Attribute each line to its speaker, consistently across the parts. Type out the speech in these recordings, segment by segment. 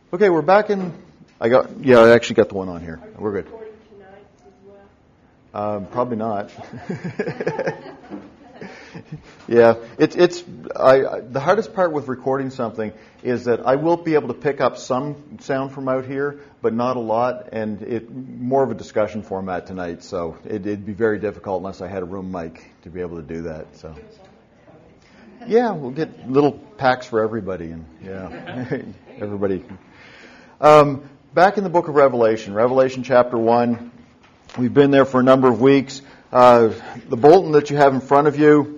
Speaker 1: Okay, we're back in. I actually got the one on here. We're good.
Speaker 2: Recording tonight as well?
Speaker 1: Probably not. Yeah, the hardest part with recording something is that I will be able to pick up some sound from out here, but not a lot, and it more of a discussion format tonight. So it'd be very difficult unless I had a room mic to be able to do that. So yeah, we'll get little packs for everybody, and yeah, everybody. Back in the book of Revelation chapter 1. We've been there for a number of weeks. The bulletin that you have in front of you,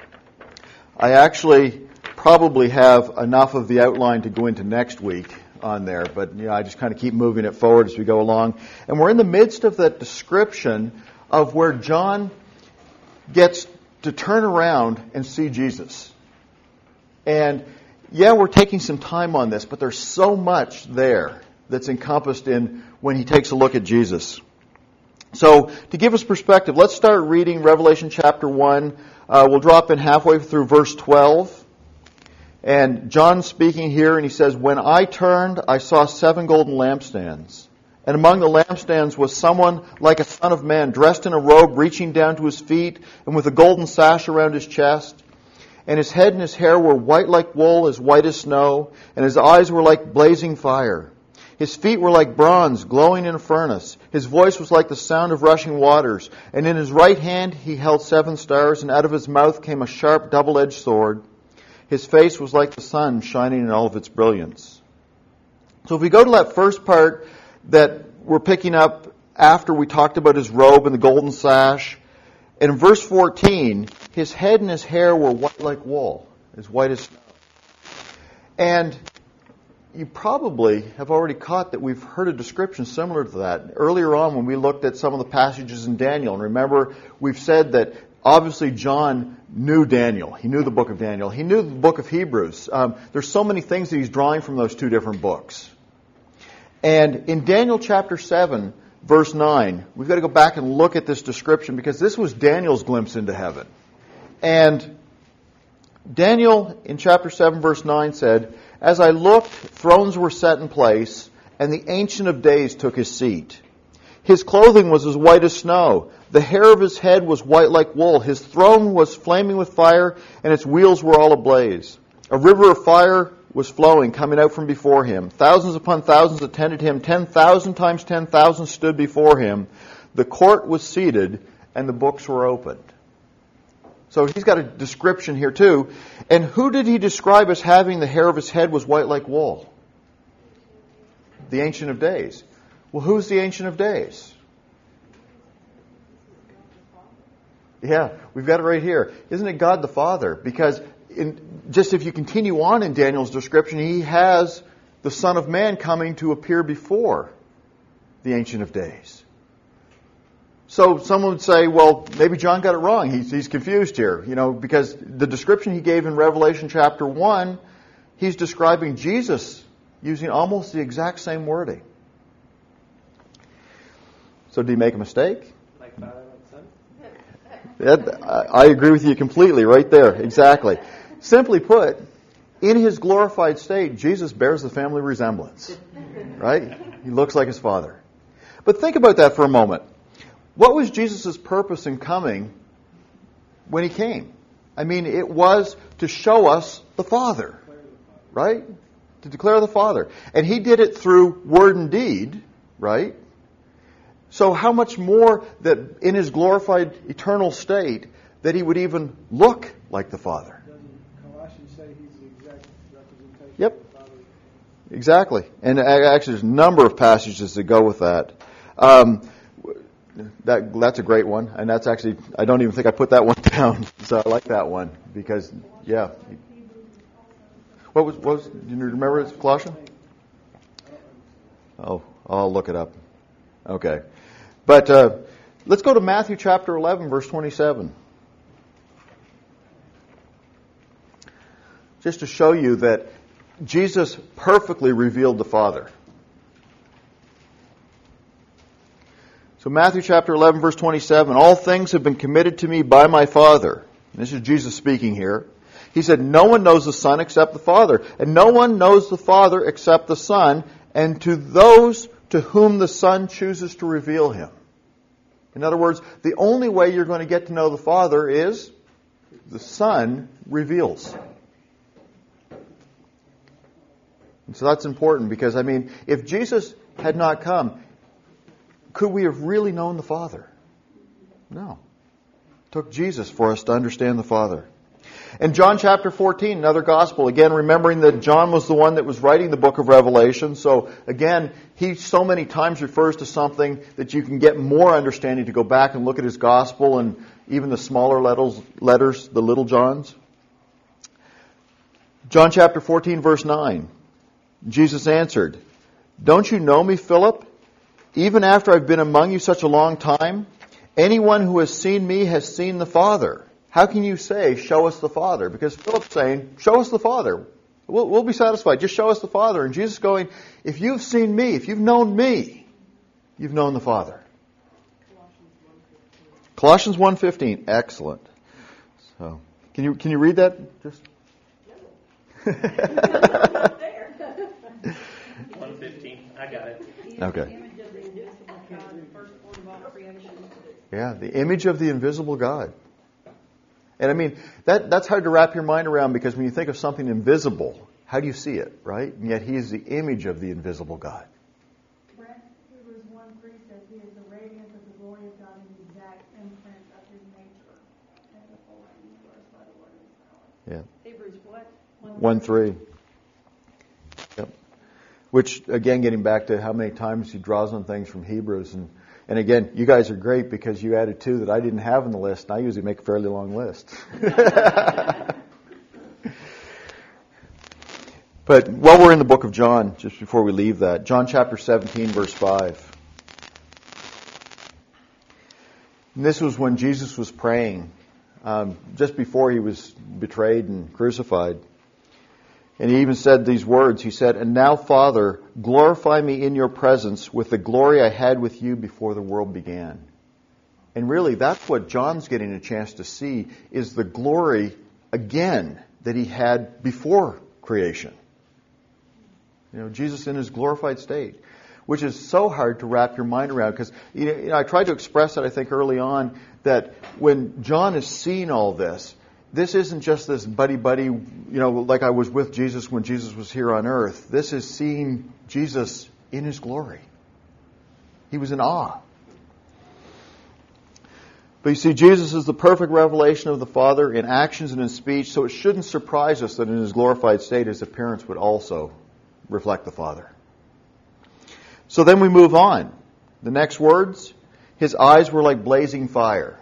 Speaker 1: I actually probably have enough of the outline to go into next week on there, but I just kind of keep moving it forward as we go along. And we're in the midst of that description of where John gets to turn around and see Jesus. And yeah, we're taking some time on this, but there's so much there that's encompassed in when he takes a look at Jesus. So, to give us perspective, let's start reading Revelation chapter 1. We'll drop in halfway through verse 12. And John's speaking here, and he says, "When I turned, I saw 7 golden lampstands. And among the lampstands was someone like a son of man, dressed in a robe reaching down to his feet, and with a golden sash around his chest. And his head and his hair were white like wool, as white as snow, and his eyes were like blazing fire. His feet were like bronze, glowing in a furnace. His voice was like the sound of rushing waters. And in his right hand he held 7 stars, and out of his mouth came a sharp, double-edged sword. His face was like the sun, shining in all of its brilliance." So if we go to that first part that we're picking up after we talked about his robe and the golden sash, and in verse 14, his head and his hair were white like wool, as white as snow. And you probably have already caught that we've heard a description similar to that earlier on when we looked at some of the passages in Daniel. And remember, we've said that obviously John knew Daniel. He knew the book of Daniel. He knew the book of Hebrews. There's so many things that he's drawing from those 2 different books. And in Daniel chapter 7, verse 9, we've got to go back and look at this description because this was Daniel's glimpse into heaven. And Daniel in chapter 7, verse 9 said, "As I looked, thrones were set in place, and the Ancient of Days took his seat. His clothing was as white as snow. The hair of his head was white like wool. His throne was flaming with fire, and its wheels were all ablaze. A river of fire was flowing, coming out from before him. Thousands upon thousands attended him. 10,000 times 10,000 stood before him. The court was seated, and the books were opened." So he's got a description here too. And who did he describe as having the hair of his head was white like wool? The Ancient of Days. Well, who's the Ancient of Days? Yeah, we've got it right here. Isn't it God the Father? Because just if you continue on in Daniel's description, he has the Son of Man coming to appear before the Ancient of Days. So someone would say, well, maybe John got it wrong. He's confused here, because the description he gave in Revelation chapter 1, he's describing Jesus using almost the exact same wording. So did he make a mistake?
Speaker 3: Like father, like son?
Speaker 1: I agree with you completely right there. Exactly. Simply put, in his glorified state, Jesus bears the family resemblance. Right? He looks like his Father. But think about that for a moment. What was Jesus' purpose in coming when he came? I mean, it was to show us the Father, right? To declare the Father. And he did it through word and deed, right? So how much more that in his glorified eternal state that he would even look like the Father?
Speaker 3: Doesn't Colossians say he's the exact representation
Speaker 1: Yep.
Speaker 3: of the Father?
Speaker 1: Exactly. And actually there's a number of passages that go with that. That's a great one, and that's actually, I don't even think I put that one down, so I like that one, because, yeah. What was do you remember it's Colossians? Oh, I'll look it up. Okay. But let's go to Matthew chapter 11, verse 27. Just to show you that Jesus perfectly revealed the Father. So Matthew chapter 11, verse 27, "All things have been committed to me by my Father." And this is Jesus speaking here. He said, "No one knows the Son except the Father, and no one knows the Father except the Son, and to those to whom the Son chooses to reveal Him. In other words, the only way you're going to get to know the Father is the Son reveals. And so that's important because, if Jesus had not come, could we have really known the Father? No. It took Jesus for us to understand the Father. In John chapter 14, another gospel, again remembering that John was the one that was writing the book of Revelation. So again, he so many times refers to something that you can get more understanding to go back and look at his gospel and even the smaller letters, the little Johns. John chapter 14, verse 9. Jesus answered, "Don't you know me, Philip? Even after I've been among you such a long time, anyone who has seen me has seen the Father. How can you say, 'Show us the Father'?" Because Philip's saying, "Show us the Father. We'll be satisfied. Just show us the Father." And Jesus going, "If you've seen me, if you've known me, you've known the Father." Colossians 1:15. Excellent. So, can you read that? Just.
Speaker 4: 1:15. I got it.
Speaker 1: Okay. Yeah, the image of the invisible God. And that's hard to wrap your mind around because when you think of something invisible, how do you see it, right? And yet He is the image of the invisible God.
Speaker 2: Brent, Hebrews 1:3 says He is the radiance of the glory of God and the exact imprint of His nature, and the whole universe by the word of His power.
Speaker 1: Yeah.
Speaker 2: Hebrews what?
Speaker 1: 1:3. Yep. Which, again, getting back to how many times he draws on things from Hebrews. And again, you guys are great because you added two that I didn't have on the list, and I usually make a fairly long list. But while we're in the book of John, just before we leave that, John chapter 17, verse 5. And this was when Jesus was praying, just before He was betrayed and crucified. And He even said these words. He said, "And now, Father, glorify me in your presence with the glory I had with you before the world began." And really, that's what John's getting a chance to see, is the glory, again, that He had before creation. Jesus in His glorified state, which is so hard to wrap your mind around. Because I tried to express that, I think, early on, that when John is seeing all this, this isn't just this buddy-buddy, like I was with Jesus when Jesus was here on earth. This is seeing Jesus in His glory. He was in awe. But you see, Jesus is the perfect revelation of the Father in actions and in speech, so it shouldn't surprise us that in His glorified state, His appearance would also reflect the Father. So then we move on. The next words, His eyes were like blazing fire.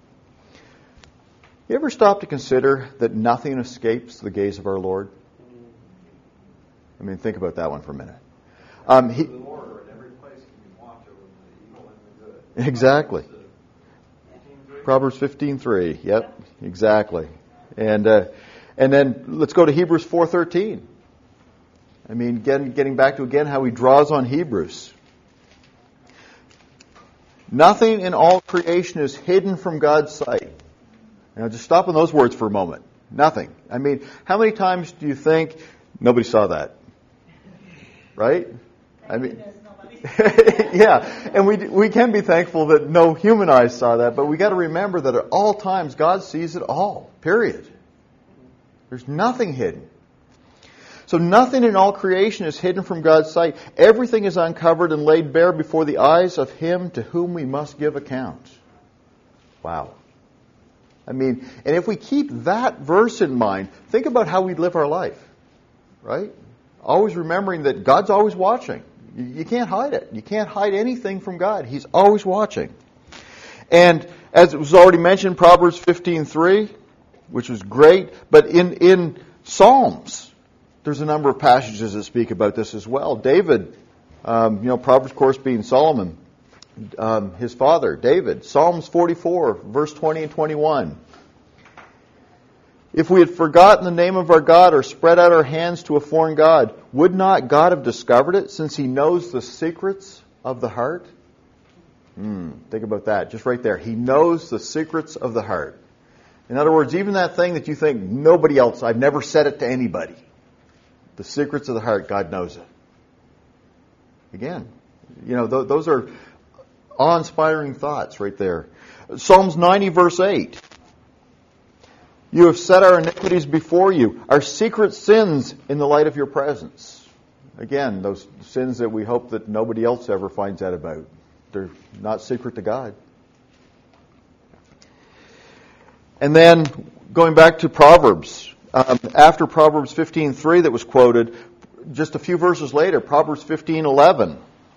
Speaker 1: You ever stop to consider that nothing escapes the gaze of our Lord? Think about that one for a minute.
Speaker 5: The Lord in every place can be watch over the evil and the good.
Speaker 1: Exactly. Proverbs 15:3. Yep, exactly. And then let's go to Hebrews 4:13. Getting back to again how he draws on Hebrews. Nothing in all creation is hidden from God's sight. Now, just stop on those words for a moment. Nothing. How many times do you think nobody saw that? Right? Yeah. And we can be thankful that no human eyes saw that, but we got to remember that at all times God sees it all. Period. There's nothing hidden. So nothing in all creation is hidden from God's sight. Everything is uncovered and laid bare before the eyes of Him to whom we must give account. Wow. And if we keep that verse in mind, think about how we live our life, right? Always remembering that God's always watching. You can't hide it. You can't hide anything from God. He's always watching. And as it was already mentioned, Proverbs 15:3, which was great, but in Psalms, there's a number of passages that speak about this as well. David, Proverbs, of course, being Solomon, his father, David. Psalms 44, verse 20 and 21. If we had forgotten the name of our God or spread out our hands to a foreign God, would not God have discovered it, since He knows the secrets of the heart? Think about that, just right there. He knows the secrets of the heart. In other words, even that thing that you think nobody else, I've never said it to anybody. The secrets of the heart, God knows it. Again, those are awe-inspiring thoughts right there. Psalms 90, verse 8. You have set our iniquities before you, our secret sins in the light of your presence. Again, those sins that we hope that nobody else ever finds out about. They're not secret to God. And then, going back to Proverbs, after Proverbs 15:3 that was quoted, just a few verses later, Proverbs 15:11.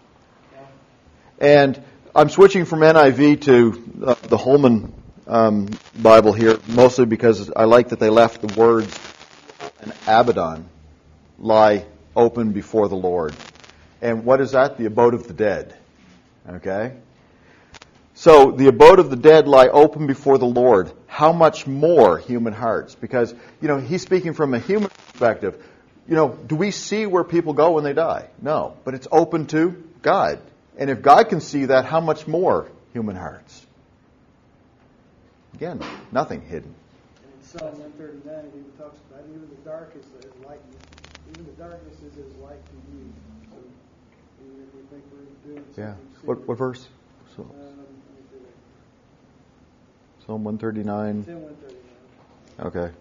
Speaker 1: And I'm switching from NIV to the Holman Bible here, mostly because I like that they left the words "and Abaddon lie open before the Lord." And what is that? The abode of the dead. Okay? So, the abode of the dead lie open before the Lord. How much more human hearts? Because, he's speaking from a human perspective. Do we see where people go when they die? No. But it's open to God. And if God can see that, how much more human hearts? Again, nothing hidden.
Speaker 3: And in Psalm 139, it even talks about even the dark is light. Even the darkness is as light to you. So even if we think we're doing something.
Speaker 1: Yeah. What verse?
Speaker 3: Let me do that.
Speaker 1: Psalm 139.
Speaker 3: It's in 139.
Speaker 1: Okay.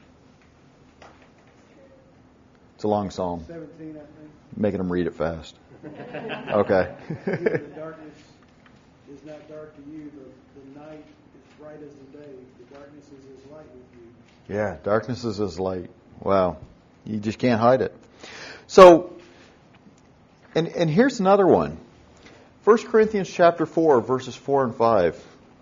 Speaker 1: It's a long psalm.
Speaker 3: 17, I think.
Speaker 1: Making them read it fast. Okay.
Speaker 3: Even the darkness is not dark to you. The night is bright as the day. The darkness is as light with you.
Speaker 1: Yeah, darkness is as light. Wow. You just can't hide it. So, and here's another one. 1 Corinthians chapter 4, verses 4 and 5.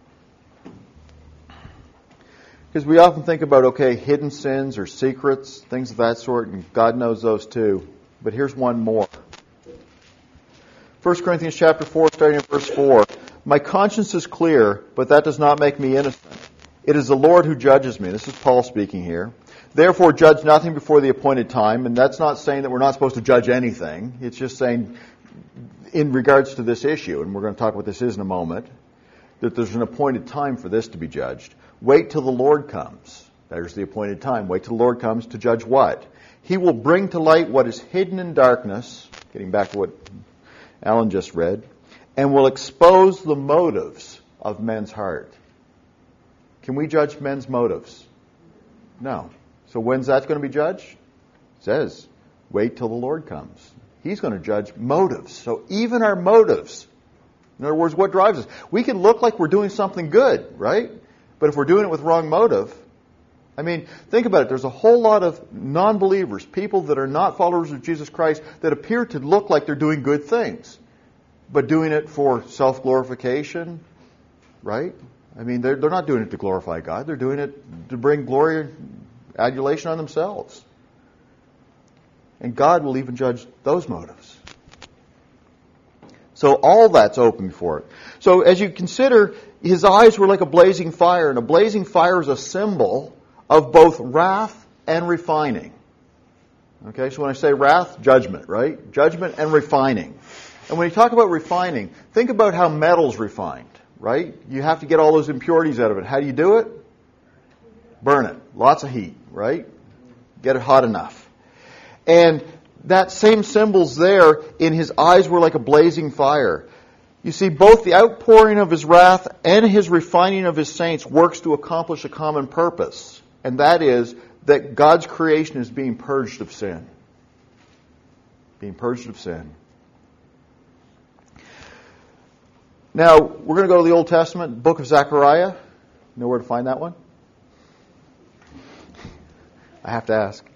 Speaker 1: Because we often think about, hidden sins or secrets, things of that sort, and God knows those too. But here's one more. 1 Corinthians chapter 4, starting at verse 4. My conscience is clear, but that does not make me innocent. It is the Lord who judges me. This is Paul speaking here. Therefore, judge nothing before the appointed time. And that's not saying that we're not supposed to judge anything. It's just saying, in regards to this issue, and we're going to talk what this is in a moment, that there's an appointed time for this to be judged. Wait till the Lord comes. There's the appointed time. Wait till the Lord comes to judge what? He will bring to light what is hidden in darkness, getting back to what Alan just read, and will expose the motives of men's heart. Can we judge men's motives? No. So when's that going to be judged? It says, wait till the Lord comes. He's going to judge motives. So even our motives, in other words, what drives us? We can look like we're doing something good, right? But if we're doing it with wrong motive, think about it. There's a whole lot of non-believers, people that are not followers of Jesus Christ, that appear to look like they're doing good things, but doing it for self-glorification, right? They're not doing it to glorify God. They're doing it to bring glory and adulation on themselves. And God will even judge those motives. So all that's open before it. So as you consider, his eyes were like a blazing fire, and a blazing fire is a symbol of both wrath and refining. Okay, so when I say wrath, judgment, right? Judgment and refining. And when you talk about refining, think about how metal's refined, right? You have to get all those impurities out of it. How do you do it? Burn it. Lots of heat, right? Get it hot enough. And that same symbol's there in his eyes were like a blazing fire. You see, both the outpouring of his wrath and his refining of his saints works to accomplish a common purpose. And that is that God's creation is being purged of sin. Being purged of sin. Now, we're going to go to the Old Testament, book of Zechariah. You know where to find that one? I have to ask.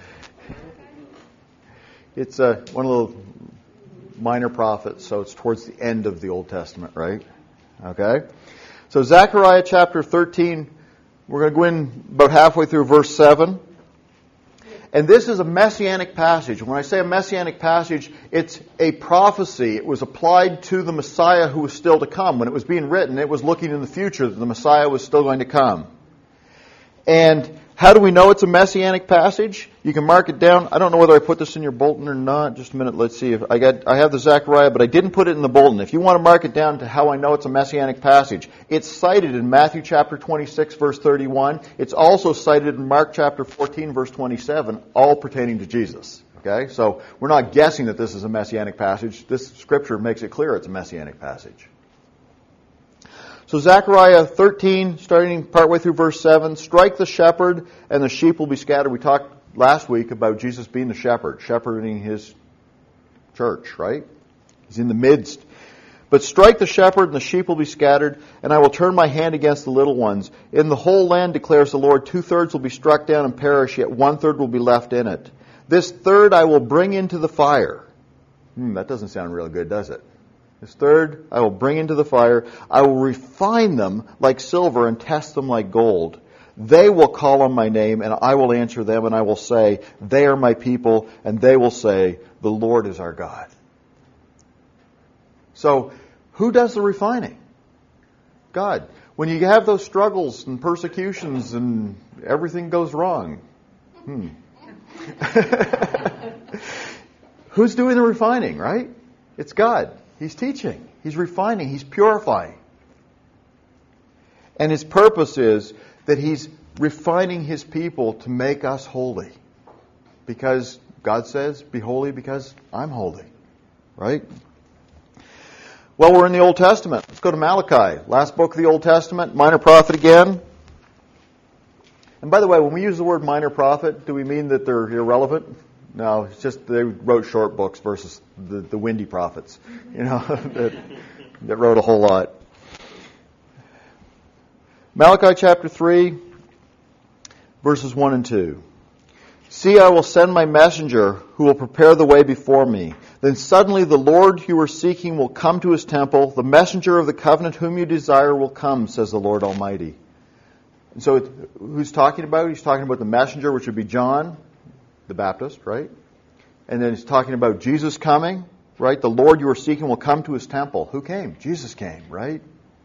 Speaker 1: It's one of the minor prophets, so it's towards the end of the Old Testament, right? Okay? So Zechariah chapter 13, we're going to go in about halfway through verse 7. And this is a messianic passage. When I say a messianic passage, it's a prophecy. It was applied to the Messiah who was still to come. When it was being written, it was looking in the future that the Messiah was still going to come. And how do we know it's a messianic passage? You can mark it down. I don't know whether I put this in your bulletin or not. Just a minute. Let's see. If I have the Zechariah, but I didn't put it in the bulletin. If you want to mark it down to how I know it's a messianic passage, it's cited in Matthew chapter 26, verse 31. It's also cited in Mark chapter 14, verse 27, all pertaining to Jesus. Okay? So we're not guessing that this is a messianic passage. This scripture makes it clear it's a messianic passage. So Zechariah 13, starting partway through verse 7, strike the shepherd and the sheep will be scattered. We talked last week about Jesus being the shepherd, shepherding his church, right? He's in the midst. But strike the shepherd and the sheep will be scattered, and I will turn my hand against the little ones. In the whole land, declares the Lord, 2/3 will be struck down and perish, yet 1/3 will be left in it. This third I will bring into the fire. That doesn't sound real good, does it? This third I will bring into the fire. I will refine them like silver and test them like gold. They will call on my name, and I will answer them, and I will say, they are my people, and they will say, the Lord is our God. So, who does the refining? God. When you have those struggles and persecutions and everything goes wrong, who's doing the refining, right? It's God. He's teaching. He's refining. He's purifying. And His purpose is that He's refining His people to make us holy. Because God says, be holy because I'm holy. Right? Well, we're in the Old Testament. Let's go to Malachi. Last book of the Old Testament. Minor prophet again. And by the way, when we use the word minor prophet, do we mean that they're irrelevant? No, it's just they wrote short books versus the windy prophets, that wrote a whole lot. Malachi chapter 3, verses 1 and 2. See, I will send my messenger who will prepare the way before me. Then suddenly the Lord you are seeking will come to His temple. The messenger of the covenant whom you desire will come, says the Lord Almighty. And so who's talking about? He's talking about the messenger, which would be John the Baptist, right? And then he's talking about Jesus coming, right? The Lord you are seeking will come to His temple. Who came? Jesus came, right?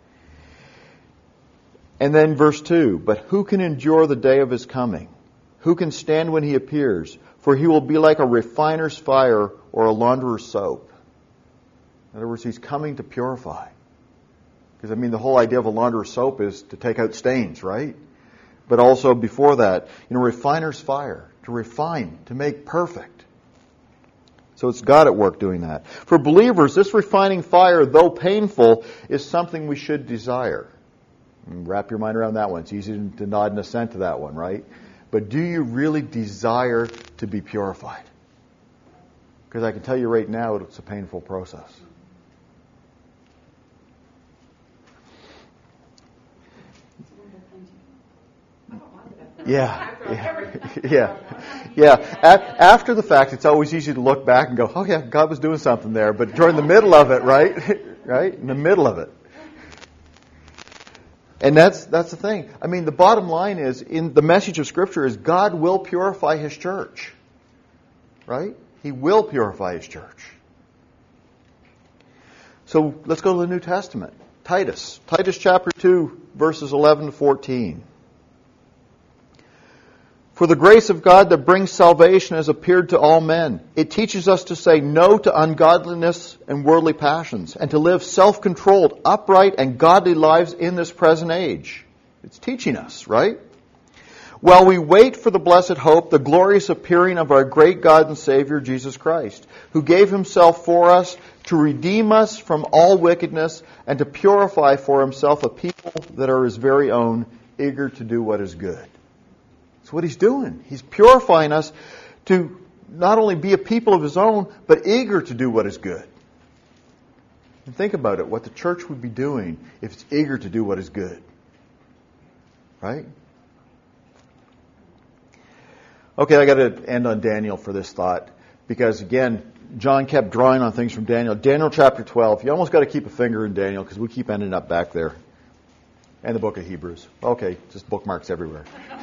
Speaker 1: And then verse 2, but who can endure the day of His coming? Who can stand when He appears? For He will be like a refiner's fire or a launderer's soap. In other words, He's coming to purify. Because, the whole idea of a launderer's soap is to take out stains, right? But also before that, refiner's fire. To refine, to make perfect. So it's God at work doing that. For believers, this refining fire, though painful, is something we should desire. Wrap your mind around that one. It's easy to nod and assent to that one, right? But do you really desire to be purified? Because I can tell you right now, it's a painful process. Yeah. After the fact, it's always easy to look back and go, oh yeah, God was doing something there. But during the middle of it, right? Right? In the middle of it. And that's the thing. The bottom line is, in the message of Scripture is God will purify His church. Right? He will purify His church. So let's go to the New Testament. Titus. Titus chapter 2, verses 11 to 14. For the grace of God that brings salvation has appeared to all men. It teaches us to say no to ungodliness and worldly passions, and to live self-controlled, upright, and godly lives in this present age. It's teaching us, right? While we wait for the blessed hope, the glorious appearing of our great God and Savior, Jesus Christ, who gave Himself for us to redeem us from all wickedness and to purify for Himself a people that are His very own, eager to do what is good. That's what He's doing. He's purifying us to not only be a people of His own, but eager to do what is good. And think about it, what the church would be doing if it's eager to do what is good. Right? Okay, I got to end on Daniel for this thought. Because again, John kept drawing on things from Daniel. Daniel chapter 12. You almost got to keep a finger in Daniel because we keep ending up back there. And the book of Hebrews. Okay, just bookmarks everywhere.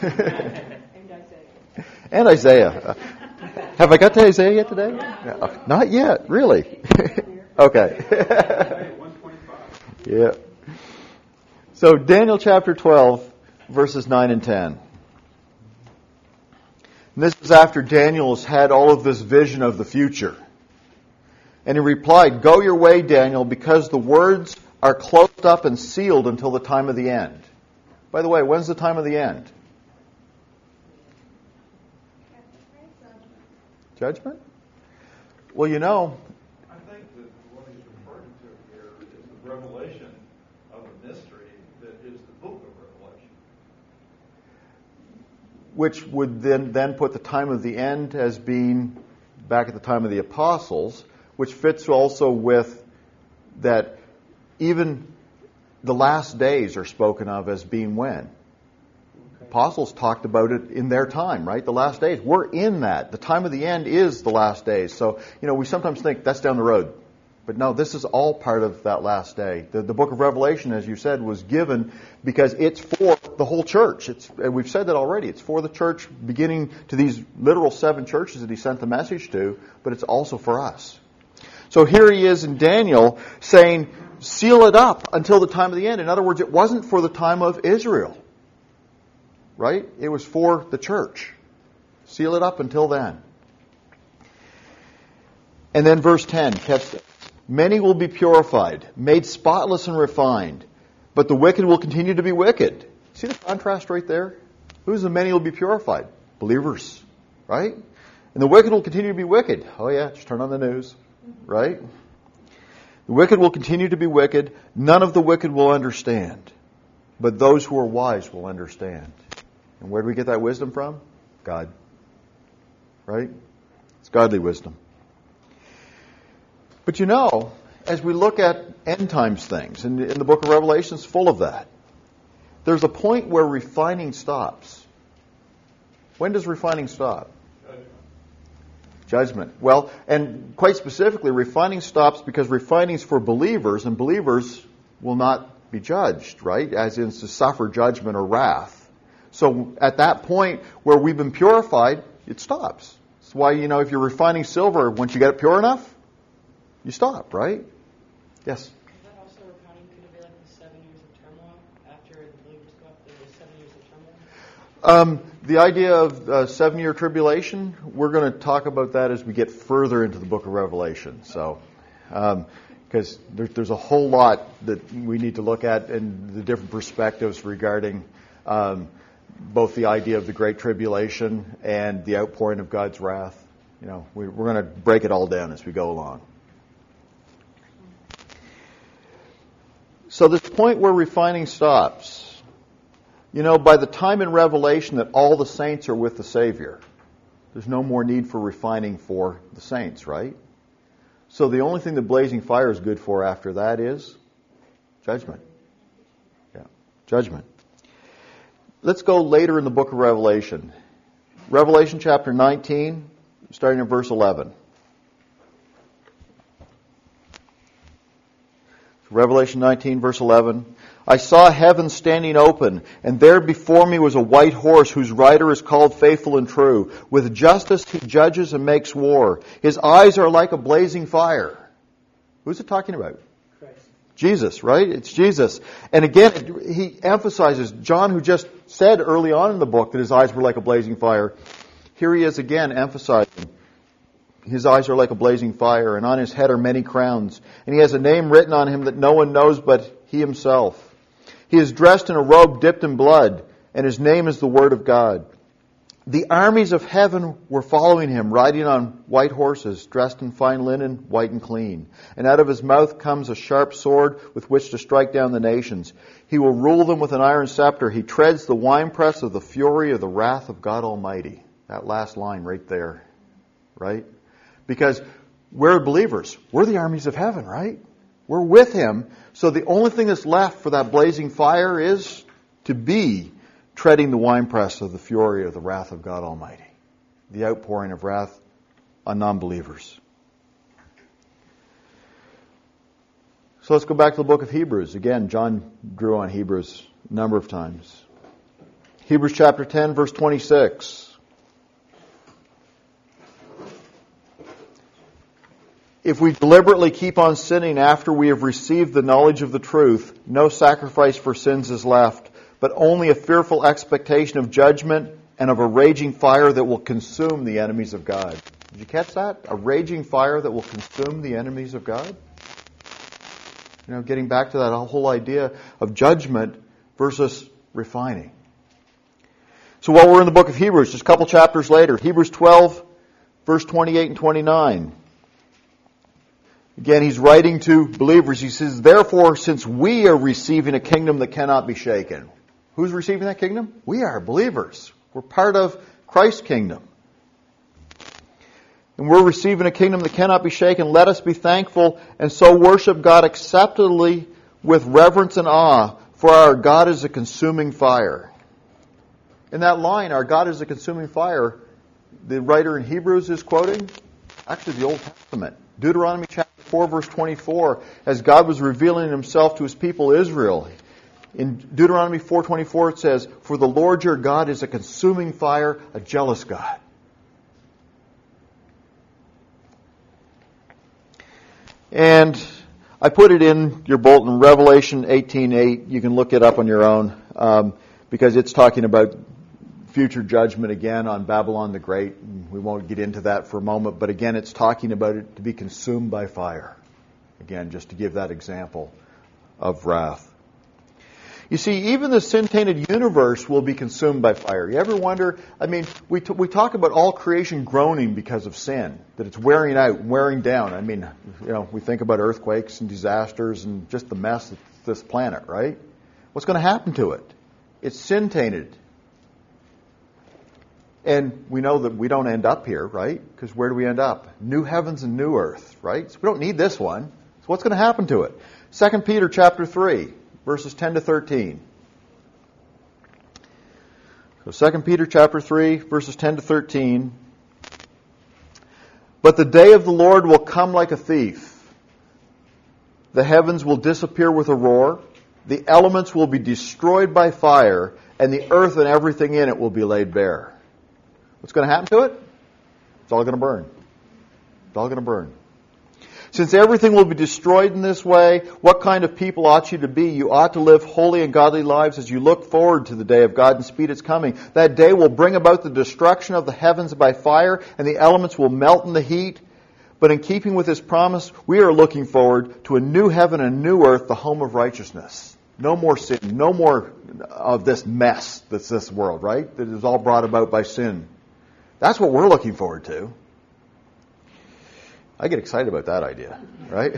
Speaker 1: And Isaiah. Have I got to Isaiah yet today? Yeah. Not yet, really. Okay. Yeah. So Daniel chapter 12, verses 9 and 10. And this is after Daniel has had all of this vision of the future. And he replied, "Go your way, Daniel, because the words are closed up and sealed until the time of the end." By the way, when's the time of the end? Judgment? Well, you know,
Speaker 5: I think that what he's referring to here is the revelation of a mystery that is the book of Revelation.
Speaker 1: which would then put the time of the end as being back at the time of the apostles, which fits also with that even the last days are spoken of as being when. Apostles talked about it in their time, right? The last days. We're in that. The time of the end is the last days. So, we sometimes think that's down the road. But no, this is all part of that last day. The book of Revelation, as you said, was given because it's for the whole church. And we've said that already. It's for the church, beginning to these literal 7 churches that he sent the message to, but it's also for us. So here he is in Daniel saying, seal it up until the time of the end. In other words, it wasn't for the time of Israel. Right? It was for the church. Seal it up until then. And then verse 10, catch this. Many will be purified, made spotless and refined, but the wicked will continue to be wicked. See the contrast right there? Who's the many will be purified? Believers. Right? And the wicked will continue to be wicked. Oh yeah, just turn on the news. Right? The wicked will continue to be wicked. None of the wicked will understand, but those who are wise will understand. And where do we get that wisdom from? God. Right? It's godly wisdom. But as we look at end times things, and in the book of Revelation is full of that, there's a point where refining stops. When does refining stop? Judgment. Well, and quite specifically, refining stops because refining is for believers, and believers will not be judged, right? As in to suffer judgment or wrath. So at that point where we've been purified, it stops. That's why, if you're refining silver, once you get it pure enough, you stop, right? Yes?
Speaker 6: Is that also refining? Could it be like the 7 years of turmoil after the believers go up? There's 7 years of turmoil?
Speaker 1: The idea of 7-year tribulation, we're going to talk about that as we get further into the book of Revelation. So, because there's a whole lot that we need to look at and the different perspectives regarding both the idea of the Great Tribulation and the outpouring of God's wrath. We're going to break it all down as we go along. So this point where refining stops, by the time in Revelation that all the saints are with the Savior, there's no more need for refining for the saints, right? So the only thing that blazing fire is good for after that is judgment. Yeah, judgment. Let's go later in the book of Revelation. Revelation chapter 19, starting in verse 11. Revelation 19, verse 11. I saw heaven standing open, and there before me was a white horse whose rider is called Faithful and True. With justice he judges and makes war. His eyes are like a blazing fire. Who's it talking about?
Speaker 3: Christ.
Speaker 1: Jesus, right? It's Jesus. And again, he emphasizes, John, who just said early on in the book that his eyes were like a blazing fire, here he is again emphasizing his eyes are like a blazing fire, and on his head are many crowns. And he has a name written on him that no one knows but he himself. He is dressed in a robe dipped in blood, and his name is the Word of God. The armies of heaven were following him, riding on white horses, dressed in fine linen, white and clean. And out of his mouth comes a sharp sword with which to strike down the nations. He will rule them with an iron scepter. He treads the winepress of the fury of the wrath of God Almighty. That last line right there, right? Because we're believers. We're the armies of heaven, right? We're with him. So the only thing that's left for that blazing fire is to be treading the winepress of the fury of the wrath of God Almighty. The outpouring of wrath on non-believers. So let's go back to the book of Hebrews. Again, John drew on Hebrews a number of times. Hebrews chapter 10, verse 26. If we deliberately keep on sinning after we have received the knowledge of the truth, no sacrifice for sins is left, but only a fearful expectation of judgment and of a raging fire that will consume the enemies of God. Did you catch that? A raging fire that will consume the enemies of God? Getting back to that whole idea of judgment versus refining. So while we're in the book of Hebrews, just a couple chapters later, Hebrews 12, verse 28 and 29. Again, he's writing to believers. He says, therefore, since we are receiving a kingdom that cannot be shaken. Who's receiving that kingdom? We are believers. We're part of Christ's kingdom. And we're receiving a kingdom that cannot be shaken. Let us be thankful and so worship God acceptably with reverence and awe, for our God is a consuming fire. In that line, our God is a consuming fire, the writer in Hebrews is quoting actually the Old Testament. Deuteronomy chapter 4, verse 24, as God was revealing himself to his people Israel. In Deuteronomy 4:24 it says, for the Lord your God is a consuming fire, a jealous God. And I put it in your bulletin, Revelation 18:8. You can look it up on your own because it's talking about future judgment again on Babylon the Great. We won't get into that for a moment, but again, it's talking about it to be consumed by fire. Again, just to give that example of wrath. You see, even the sin-tainted universe will be consumed by fire. You ever wonder, I mean, we talk about all creation groaning because of sin, that it's wearing out, wearing down. I mean, you know, we think about earthquakes and disasters and just the mess of this planet, right? What's going to happen to it? It's sin-tainted. And we know that we don't end up here, right? Because where do we end up? New heavens and new earth, right? So we don't need this one. So what's going to happen to it? 2 Peter chapter 3, verses 10 to 13. So 2 Peter chapter 3, verses 10 to 13. But the day of the Lord will come like a thief. The heavens will disappear with a roar. The elements will be destroyed by fire, and the earth and everything in it will be laid bare. What's going to happen to it? It's all going to burn. It's all going to burn. Since everything will be destroyed in this way, what kind of people ought you to be? You ought to live holy and godly lives as you look forward to the day of God and speed its coming. That day will bring about the destruction of the heavens by fire, and the elements will melt in the heat. But in keeping with His promise, we are looking forward to a new heaven and a new earth, the home of righteousness. No more sin, no more of this mess that's this world, right? That is all brought about by sin. That's what we're looking forward to. I get excited about that idea, right?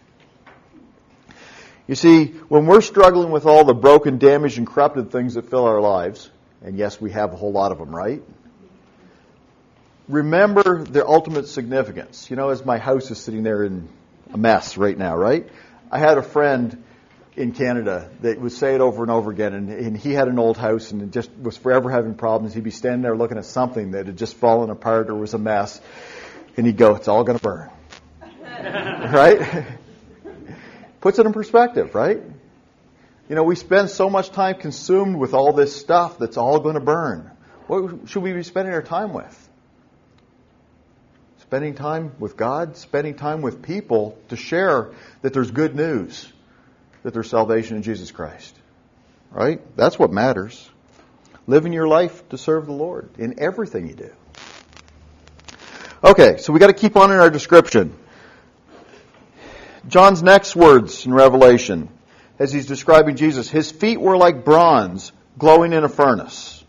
Speaker 1: You see, when we're struggling with all the broken, damaged, and corrupted things that fill our lives, and yes, we have a whole lot of them, right? Remember their ultimate significance. You know, as my house is sitting there in a mess right now, right? I had a friend in Canada that would say it over and over again, and he had an old house and it just was forever having problems. He'd be standing there looking at something that had just fallen apart or was a mess, and he'd go, it's all going to burn. Right? Puts it in perspective, right? You know, we spend so much time consumed with all this stuff that's all going to burn. What should we be spending our time with? Spending time with God, spending time with people to share that there's good news, that there's salvation in Jesus Christ. Right? That's what matters. Living your life to serve the Lord in everything you do. Okay, so we got to keep on in our description. John's next words in Revelation, as he's describing Jesus, His feet were like bronze glowing in a furnace.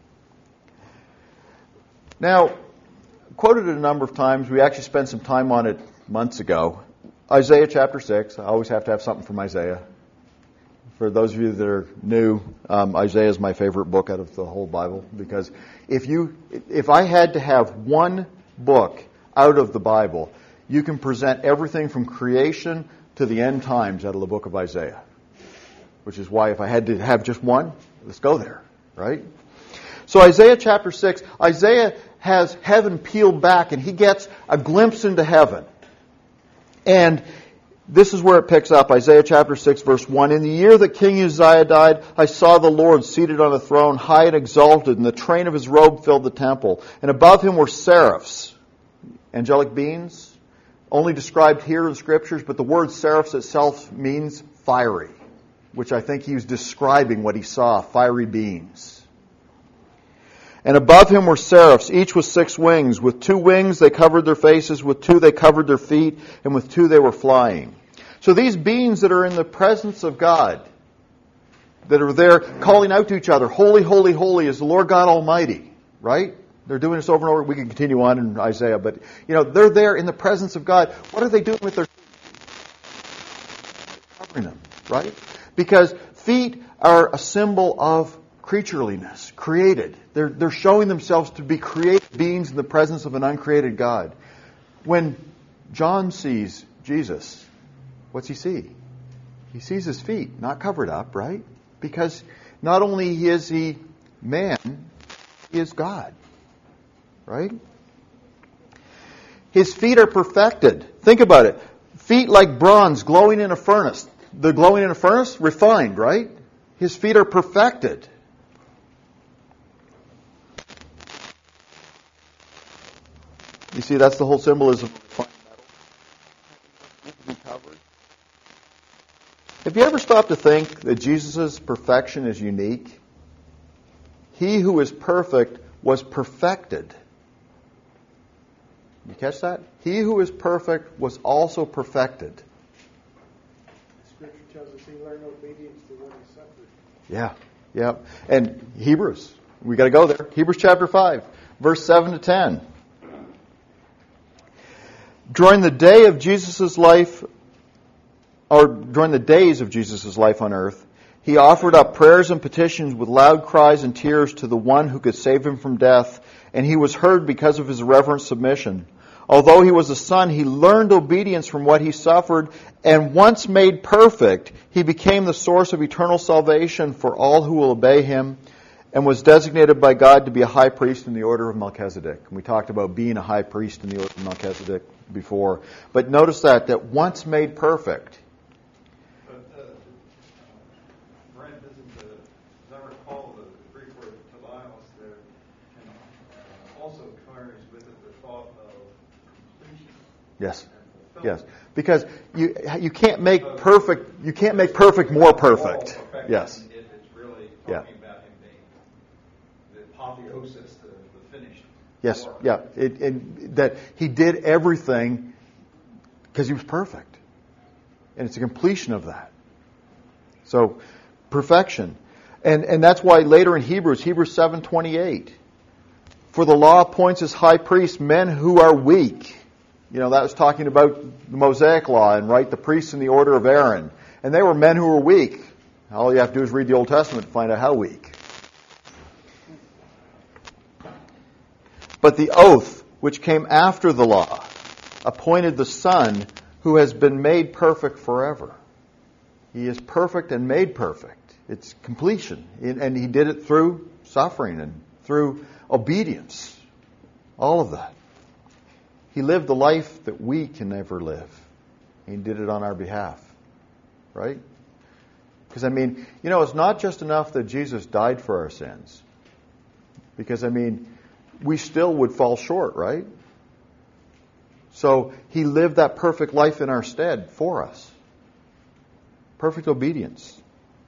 Speaker 1: Now, quoted it a number of times. We actually spent some time on it months ago. Isaiah chapter 6. I always have to have something from Isaiah. For those of you that are new, Isaiah is my favorite book out of the whole Bible, because if I had to have one book out of the Bible, you can present everything from creation to the end times out of the book of Isaiah. Which is why if I had to have just one, let's go there, right? So Isaiah chapter 6, Isaiah has heaven peeled back and he gets a glimpse into heaven. And this is where it picks up, Isaiah chapter 6, verse 1. In the year that King Uzziah died, I saw the Lord seated on a throne, high and exalted, and the train of His robe filled the temple. And above Him were seraphs, angelic beings, only described here in Scriptures, but the word seraphs itself means fiery, which I think he was describing what he saw, fiery beings. And above Him were seraphs, each with 6 wings. With 2 wings they covered their faces, with 2 they covered their feet, and with 2 they were flying. So these beings that are in the presence of God, that are there calling out to each other, holy, holy, holy is the Lord God Almighty, right? They're doing this over and over. We can continue on in Isaiah, but, you know, they're there in the presence of God. What are they doing with their feet? covering them, right? Because feet are a symbol of creatureliness, created. They're showing themselves to be created beings in the presence of an uncreated God. When John sees Jesus, what's he see? He sees his feet, not covered up, right? Because not only is he man, he is God, right? His feet are perfected. Think about it. Feet like bronze glowing in a furnace. The glowing in a furnace, refined, right? His feet are perfected. You see, that's the whole symbolism of refined metal. Covered. Have you ever stopped to think that Jesus' perfection is unique? He who is perfect was perfected. You catch that? He who is perfect was also perfected.
Speaker 3: Scripture tells us he learned obedience to what he suffered.
Speaker 1: Yeah. And Hebrews, we got to go there. Hebrews chapter 5, verse 7 to 10. During the day of Jesus' life, or during the days of Jesus' life on earth, he offered up prayers and petitions with loud cries and tears to the one who could save him from death, and he was heard because of his reverent submission. Although he was a son, he learned obedience from what he suffered, and once made perfect, he became the source of eternal salvation for all who will obey him, and was designated by God to be a high priest in the order of Melchizedek. And we talked about being a high priest in the order of Melchizedek before. But notice that once made perfect.
Speaker 5: But, Brent, isn't as I recall, the Greek word teleos there also carries with it the thought of completion.
Speaker 1: Yes. Yes. Because you can't make perfect more perfect. Yes.
Speaker 5: It's really talking about him being the apotheosis, the finished.
Speaker 1: Yes.
Speaker 5: work.
Speaker 1: Yeah. That he did everything because he was perfect. And it's a completion of that. So, perfection. And that's why later in Hebrews 7:28, for the law appoints as high priests men who are weak. You know, that was talking about the Mosaic law and, right, the priests in the order of Aaron. And they were men who were weak. All you have to do is read the Old Testament to find out how weak. But the oath, which came after the law, appointed the Son who has been made perfect forever. He is perfect and made perfect. It's completion. And he did it through suffering and through obedience. All of that. He lived the life that we can never live. He did it on our behalf. Right? Because, it's not just enough that Jesus died for our sins. Because, we still would fall short, right? So, he lived that perfect life in our stead for us. Perfect obedience.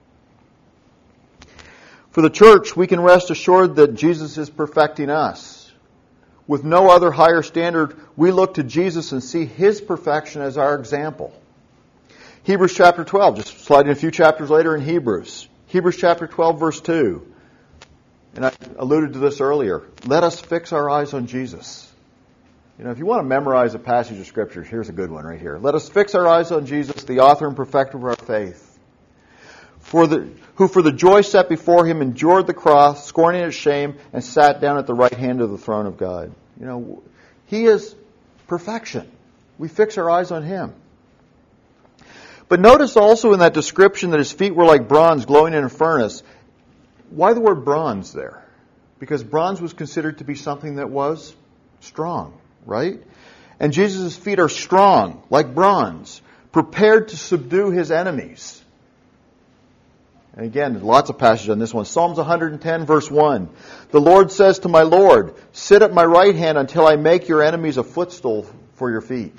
Speaker 1: For the church, we can rest assured that Jesus is perfecting us. With no other higher standard, we look to Jesus and see his perfection as our example. Hebrews chapter 12, just sliding a few chapters later in Hebrews. Hebrews chapter 12, verse 2. And I alluded to this earlier. Let us fix our eyes on Jesus. If you want to memorize a passage of Scripture, here's a good one right here. Let us fix our eyes on Jesus, the author and perfecter of our faith. Who for the joy set before him endured the cross, scorning its shame, and sat down at the right hand of the throne of God. He is perfection. We fix our eyes on him. But notice also in that description that his feet were like bronze glowing in a furnace. Why the word bronze there? Because bronze was considered to be something that was strong, right? And Jesus' feet are strong, like bronze, prepared to subdue his enemies. And again, lots of passages on this one. Psalms 110, verse 1. The Lord says to my Lord, sit at my right hand until I make your enemies a footstool for your feet.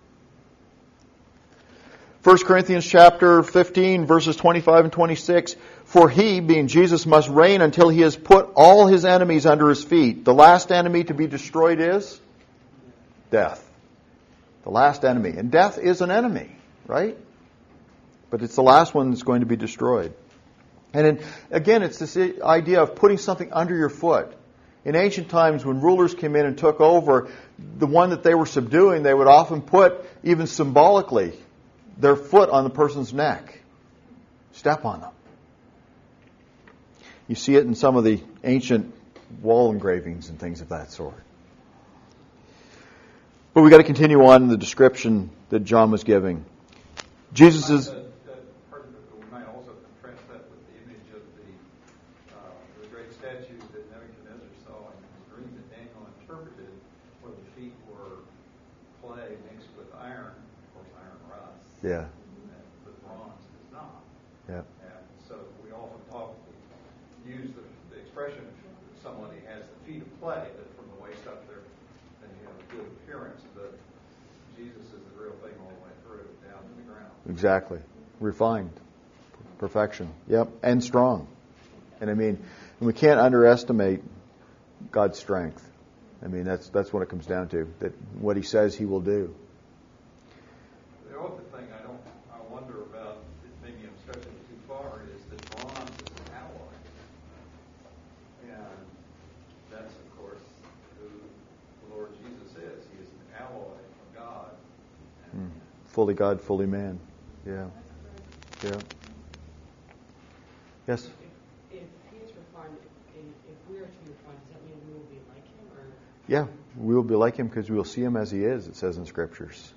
Speaker 1: 1 Corinthians chapter 15, verses 25 and 26. For he, being Jesus, must reign until he has put all his enemies under his feet. The last enemy to be destroyed is death. The last enemy. And death is an enemy, right? But it's the last one that's going to be destroyed. And again, it's this idea of putting something under your foot. In ancient times, when rulers came in and took over, the one that they were subduing, they would often put, even symbolically, their foot on the person's neck. Step on them. You see it in some of the ancient wall engravings and things of that sort. But we've got to continue on in the description that John was giving. Jesus is...
Speaker 5: We might also contrast that with the image of the great statues that Nebuchadnezzar saw in his dream that Daniel interpreted, where the feet were clay mixed with iron. Of course, iron rusts.
Speaker 1: Yeah.
Speaker 5: But bronze does not.
Speaker 1: Yeah.
Speaker 5: And so we often use the expression somebody has the feet of clay, that from the waist up there, then you have a good appearance. But Jesus is the real thing all the way through, down to the ground.
Speaker 1: Exactly. Refined. Perfection. Yep. And strong. And I mean, we can't underestimate God's strength. I mean, that's what it comes down to. That what He says He will do.
Speaker 5: The other thing I wonder about, maybe I'm stretching it too far, is that bronze is an alloy. And that's, of course, who the Lord Jesus is. He is an alloy of God. And
Speaker 1: Fully God, fully man. Yeah. Yeah. Yes?
Speaker 6: If He is refined, if we are to be refined, does that mean we will be like Him? Or
Speaker 1: Yeah. We will be like Him because we will see Him as He is, it says in Scriptures.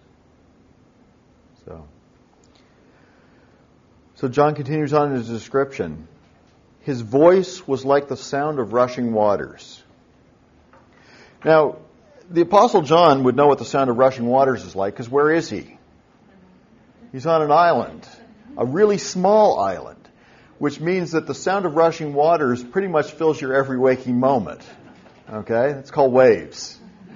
Speaker 1: So John continues on in his description. His voice was like the sound of rushing waters. Now, the Apostle John would know what the sound of rushing waters is like, because where is he? He's on an island, a really small island, which means that the sound of rushing waters pretty much fills your every waking moment. Okay? It's called waves.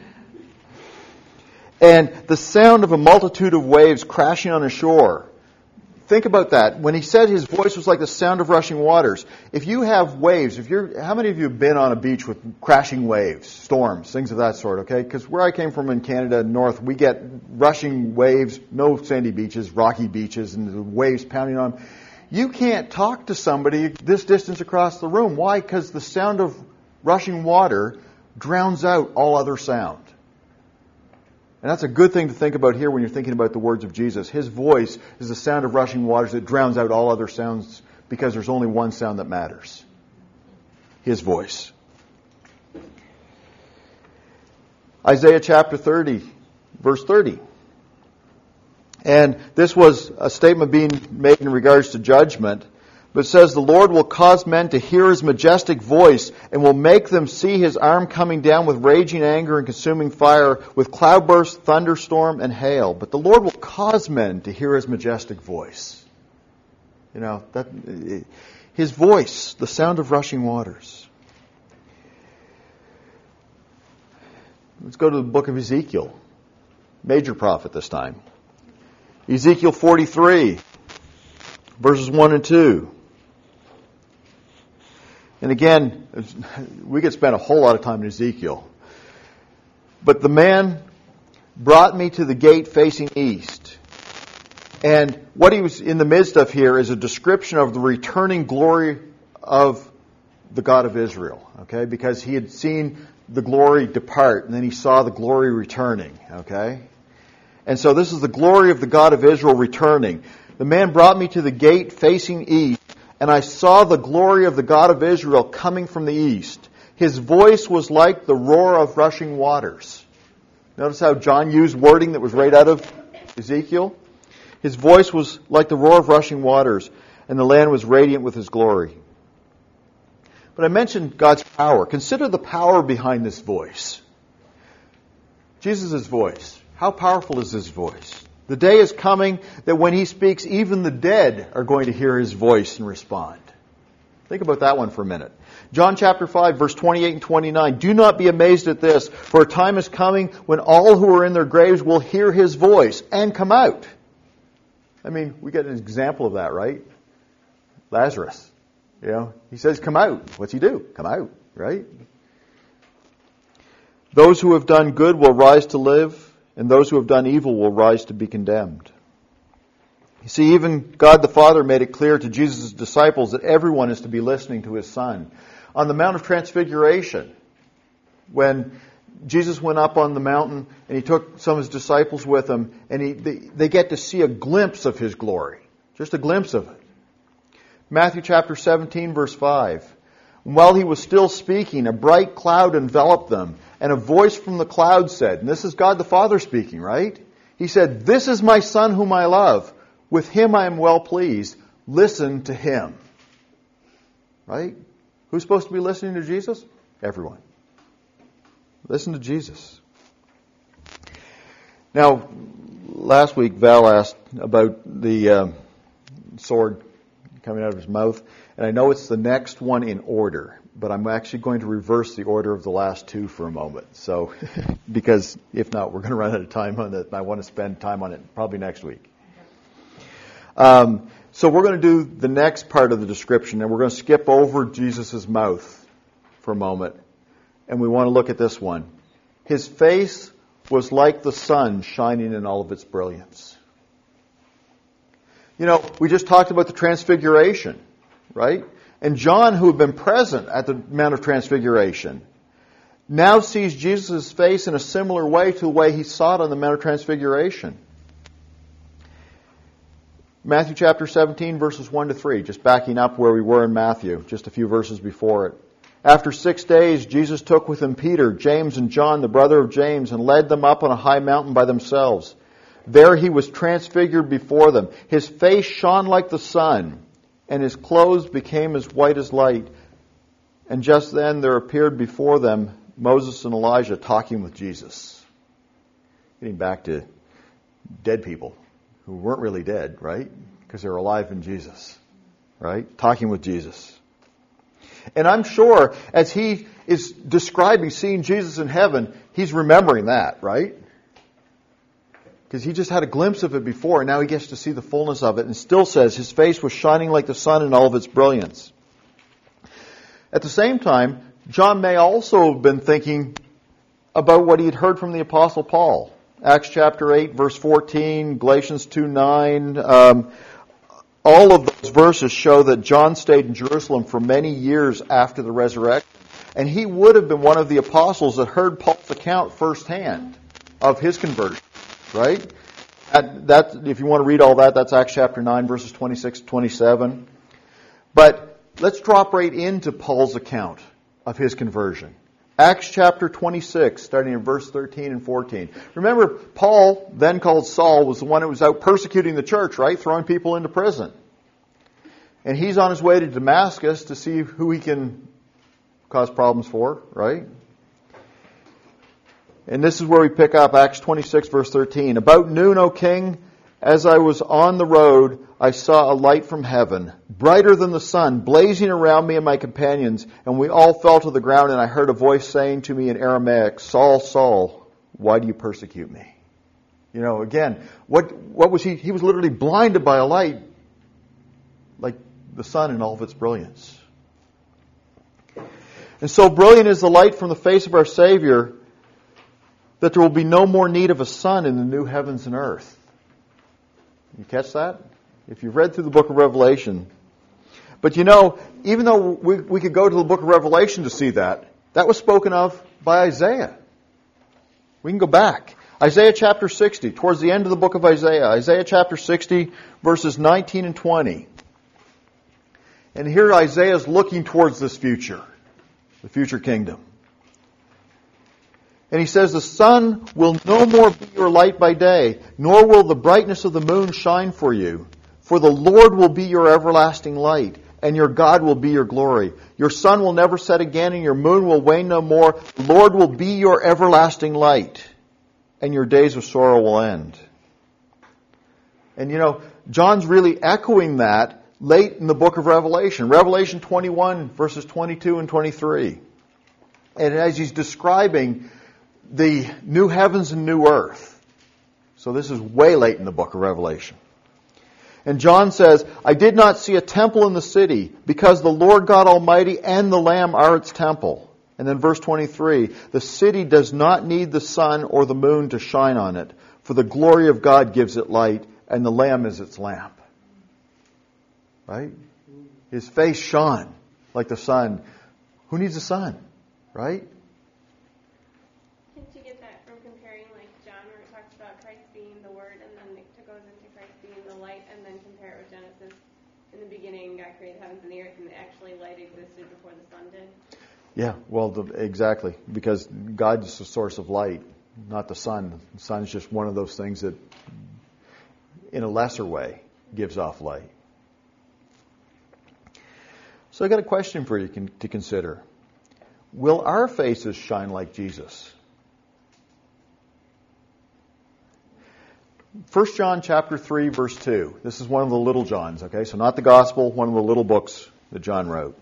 Speaker 1: And the sound of a multitude of waves crashing on a shore. Think about that. When he said his voice was like the sound of rushing waters, if you have waves, how many of you have been on a beach with crashing waves, storms, things of that sort, okay? Because where I came from in Canada, north, we get rushing waves, no sandy beaches, rocky beaches, and the waves pounding on them. You can't talk to somebody this distance across the room. Why? Because the sound of rushing water drowns out all other sound. And that's a good thing to think about here when you're thinking about the words of Jesus. His voice is the sound of rushing waters that drowns out all other sounds because there's only one sound that matters. His voice. Isaiah chapter 30, verse 30. And this was a statement being made in regards to judgment. But it says, the Lord will cause men to hear His majestic voice and will make them see His arm coming down with raging anger and consuming fire, with cloudburst, thunderstorm, and hail. But the Lord will cause men to hear His majestic voice. You know, His voice, the sound of rushing waters. Let's go to the book of Ezekiel. Major prophet this time. Ezekiel 43, verses 1 and 2. And again, we could spend a whole lot of time in Ezekiel. But the man brought me to the gate facing east. And what he was in the midst of here is a description of the returning glory of the God of Israel. Okay? Because he had seen the glory depart, and then he saw the glory returning. Okay? And so this is the glory of the God of Israel returning. The man brought me to the gate facing east, and I saw the glory of the God of Israel coming from the east. His voice was like the roar of rushing waters. Notice how John used wording that was right out of Ezekiel? His voice was like the roar of rushing waters, and the land was radiant with His glory. But I mentioned God's power. Consider the power behind this voice. Jesus' voice. How powerful is His voice? The day is coming that when He speaks, even the dead are going to hear His voice and respond. Think about that one for a minute. John chapter 5, verse 28 and 29. Do not be amazed at this, for a time is coming when all who are in their graves will hear His voice and come out. I mean, we get an example of that, right? Lazarus. You know, he says, come out. What's he do? Come out, right? Those who have done good will rise to live, and those who have done evil will rise to be condemned. You see, even God the Father made it clear to Jesus' disciples that everyone is to be listening to His Son. On the Mount of Transfiguration, when Jesus went up on the mountain and he took some of his disciples with him, and they get to see a glimpse of his glory. Just a glimpse of it. Matthew chapter 17, verse 5. While he was still speaking, a bright cloud enveloped them, and a voice from the cloud said, and this is God the Father speaking, right? He said, "This is my Son whom I love. With him I am well pleased. Listen to him." Right? Who's supposed to be listening to Jesus? Everyone. Listen to Jesus. Now, last week Val asked about the sword coming out of his mouth, and I know it's the next one in order, but I'm actually going to reverse the order of the last two for a moment. So, because if not, we're going to run out of time on it, and I want to spend time on it probably next week. So we're going to do the next part of the description, and we're going to skip over Jesus' mouth for a moment. And we want to look at this one. His face was like the sun shining in all of its brilliance. You know, we just talked about the transfiguration, right? And John, who had been present at the Mount of Transfiguration, now sees Jesus' face in a similar way to the way he saw it on the Mount of Transfiguration. Matthew chapter 17, verses 1 to 3, just backing up where we were in Matthew, just a few verses before it. After 6 days, Jesus took with him Peter, James, and John, the brother of James, and led them up on a high mountain by themselves. There he was transfigured before them. His face shone like the sun, and his clothes became as white as light. And just then there appeared before them Moses and Elijah talking with Jesus. Getting back to dead people who weren't really dead, right? Because they were alive in Jesus, right? Talking with Jesus. And I'm sure as he is describing seeing Jesus in heaven, he's remembering that, right? Because he just had a glimpse of it before, and now he gets to see the fullness of it, and still says his face was shining like the sun in all of its brilliance. At the same time, John may also have been thinking about what he had heard from the Apostle Paul. Acts chapter 8, verse 14, Galatians 2:9, all of those verses show that John stayed in Jerusalem for many years after the resurrection. And he would have been one of the apostles that heard Paul's account firsthand of his conversion. Right? That, if you want to read all that, that's Acts chapter 9, verses 26 to 27. But let's drop right into Paul's account of his conversion. Acts chapter 26, starting in verse 13 and 14. Remember, Paul, then called Saul, was the one who was out persecuting the church, right? Throwing people into prison. And he's on his way to Damascus to see who he can cause problems for, right? And this is where we pick up Acts 26, verse 13. About noon, O king, as I was on the road, I saw a light from heaven, brighter than the sun, blazing around me and my companions, and we all fell to the ground, and I heard a voice saying to me in Aramaic, Saul, Saul, why do you persecute me? You know, again, what was he? He was literally blinded by a light like the sun in all of its brilliance. And so brilliant is the light from the face of our Savior that there will be no more need of a sun in the new heavens and earth. You catch that? If you've read through the book of Revelation. But you know, even though we could go to the book of Revelation to see that, that was spoken of by Isaiah. We can go back. Isaiah chapter 60, towards the end of the book of Isaiah. Isaiah chapter 60, verses 19 and 20. And here Isaiah is looking towards this future, the future kingdom. And he says, the sun will no more be your light by day, nor will the brightness of the moon shine for you. For the Lord will be your everlasting light, and your God will be your glory. Your sun will never set again, and your moon will wane no more. The Lord will be your everlasting light, and your days of sorrow will end. And you know, John's really echoing that late in the book of Revelation. Revelation 21, verses 22 and 23. And as he's describing the new heavens and new earth. So this is way late in the book of Revelation. And John says, I did not see a temple in the city, because the Lord God Almighty and the Lamb are its temple. And then verse 23, the city does not need the sun or the moon to shine on it, for the glory of God gives it light, and the Lamb is its lamp. Right? His face shone like the sun. Who needs the sun? Right?
Speaker 2: Can
Speaker 7: God created the heavens and the earth, and actually light existed before the sun did?
Speaker 1: Yeah, well, exactly, because God is the source of light, not the sun. The sun is just one of those things that, in a lesser way, gives off light. So I got a question for you to consider. Will our faces shine like Jesus? 1 John chapter 3, verse 2. This is one of the little Johns, okay? So not the gospel, one of the little books that John wrote.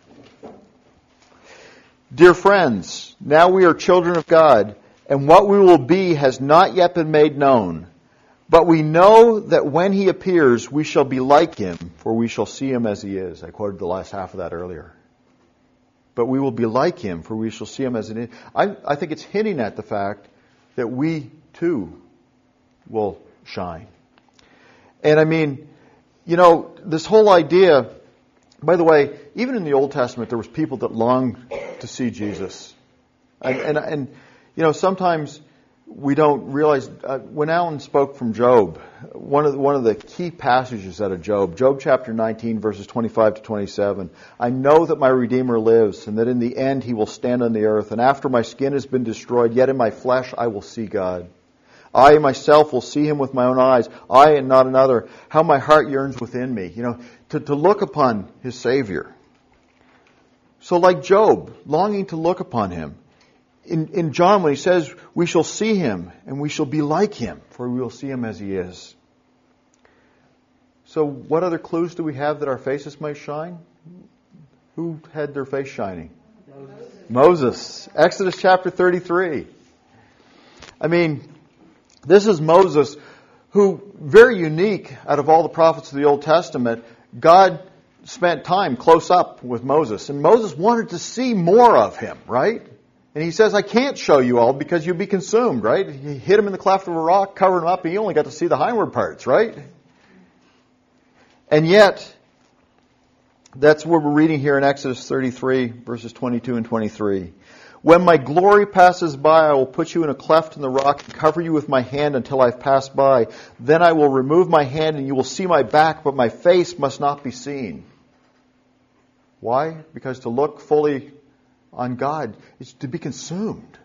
Speaker 1: Dear friends, now we are children of God, and what we will be has not yet been made known. But we know that when He appears, we shall be like Him, for we shall see Him as He is. I quoted the last half of that earlier. But we will be like Him, for we shall see Him as He is. I think it's hinting at the fact that we, too, will shine. And I mean, you know, this whole idea, by the way, even in the Old Testament, there was people that longed to see Jesus. And you know, sometimes we don't realize, when Alan spoke from Job, one of the key passages out of Job chapter 19, verses 25 to 27, I know that my Redeemer lives, and that in the end He will stand on the earth, and after my skin has been destroyed, yet in my flesh I will see God. I myself will see Him with my own eyes, I and not another. How my heart yearns within me, you know, to look upon His Savior. So like Job, longing to look upon Him. In John, when he says, we shall see Him and we shall be like Him, for we will see Him as He is. So what other clues do we have that our faces might shine? Who had their face shining? Moses. Exodus chapter 33. I mean, this is Moses, who, very unique out of all the prophets of the Old Testament, God spent time close up with Moses. And Moses wanted to see more of him, right? And he says, I can't show you all because you'll be consumed, right? He hit him in the cleft of a rock, covered him up, and you only got to see the hindward parts, right? And yet, that's what we're reading here in Exodus 33, verses 22 and 23. When my glory passes by, I will put you in a cleft in the rock and cover you with my hand until I've passed by. Then I will remove my hand and you will see my back, but my face must not be seen. Why? Because to look fully on God is to be consumed.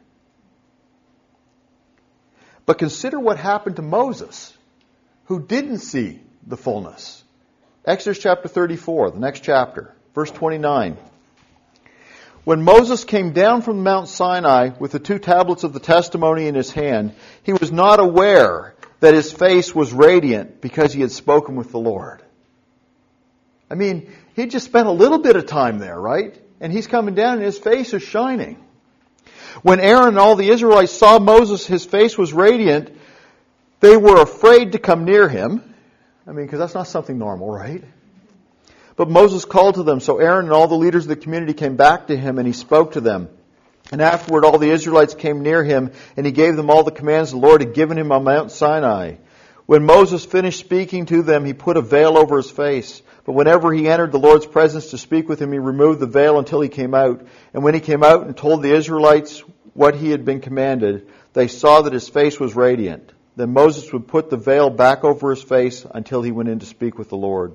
Speaker 1: But consider what happened to Moses, who didn't see the fullness. Exodus chapter 34, the next chapter, verse 29. When Moses came down from Mount Sinai with the 2 tablets of the testimony in his hand, he was not aware that his face was radiant because he had spoken with the Lord. I mean, he just spent a little bit of time there, right? And he's coming down and his face is shining. When Aaron and all the Israelites saw Moses, his face was radiant, they were afraid to come near him. I mean, because that's not something normal, right? But Moses called to them, so Aaron and all the leaders of the community came back to him and he spoke to them. And afterward all the Israelites came near him and he gave them all the commands the Lord had given him on Mount Sinai. When Moses finished speaking to them, he put a veil over his face. But whenever he entered the Lord's presence to speak with him, he removed the veil until he came out. And when he came out and told the Israelites what he had been commanded, they saw that his face was radiant. Then Moses would put the veil back over his face until he went in to speak with the Lord.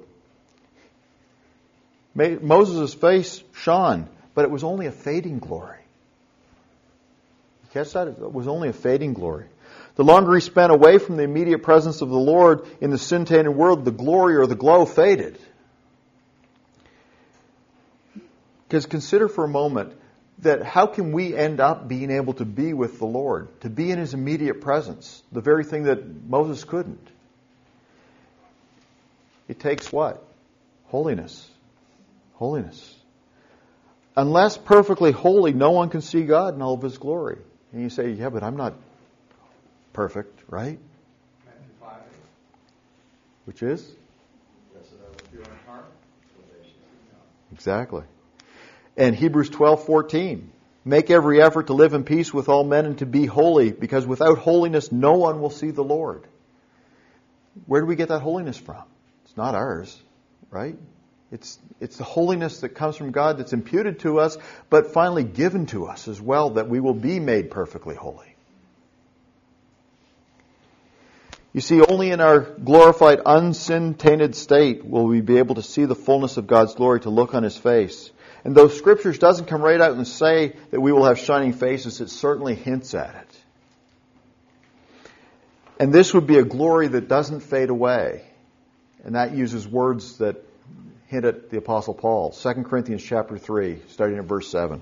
Speaker 1: Moses' face shone, but it was only a fading glory. You catch that? It was only a fading glory. The longer he spent away from the immediate presence of the Lord in the sin-tainted world, the glory or the glow faded. Because consider for a moment that how can we end up being able to be with the Lord, to be in His immediate presence, the very thing that Moses couldn't? It takes what? Holiness. Holiness. Unless perfectly holy, no one can see God in all of His glory. And you say, yeah, but I'm not perfect, right?
Speaker 5: Matthew 5.
Speaker 1: Which is?
Speaker 5: Blessed are the pure in heart, for they shall see God.
Speaker 1: Exactly. And Hebrews 12:14. Make every effort to live in peace with all men and to be holy, because without holiness no one will see the Lord. Where do we get that holiness from? It's not ours, right? It's the holiness that comes from God that's imputed to us, but finally given to us as well, that we will be made perfectly holy. You see, only in our glorified, unsin-tainted state will we be able to see the fullness of God's glory, to look on His face. And though Scriptures doesn't come right out and say that we will have shining faces, it certainly hints at it. And this would be a glory that doesn't fade away. And that uses words that hint at the Apostle Paul. 2 Corinthians chapter 3, starting at verse 7.